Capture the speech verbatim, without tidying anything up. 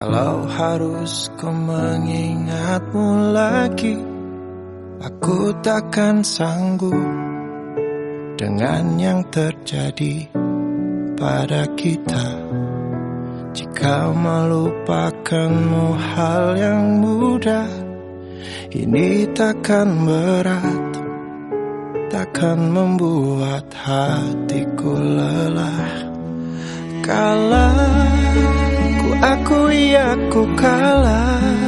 Kalau harus ku mengingatmu lagi, aku takkan sanggup dengan yang terjadi pada kita. Jika melupakanmu hal yang mudah, ini takkan berat, takkan membuat hatiku lelah. Kalah, ku akui aku kalah,